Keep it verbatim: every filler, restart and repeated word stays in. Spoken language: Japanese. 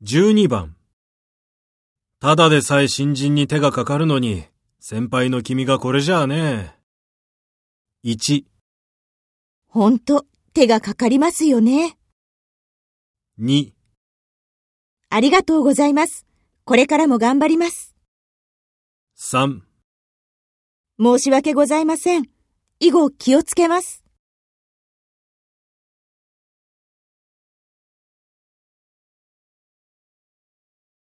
じゅうにばん。ただでさえ新人に手がかかるのに、先輩の君がこれじゃあね。いち、 ほんと、手がかかりますよね。 に、 ありがとうございます。これからも頑張ります。 さん、 申し訳ございません。以後気をつけます。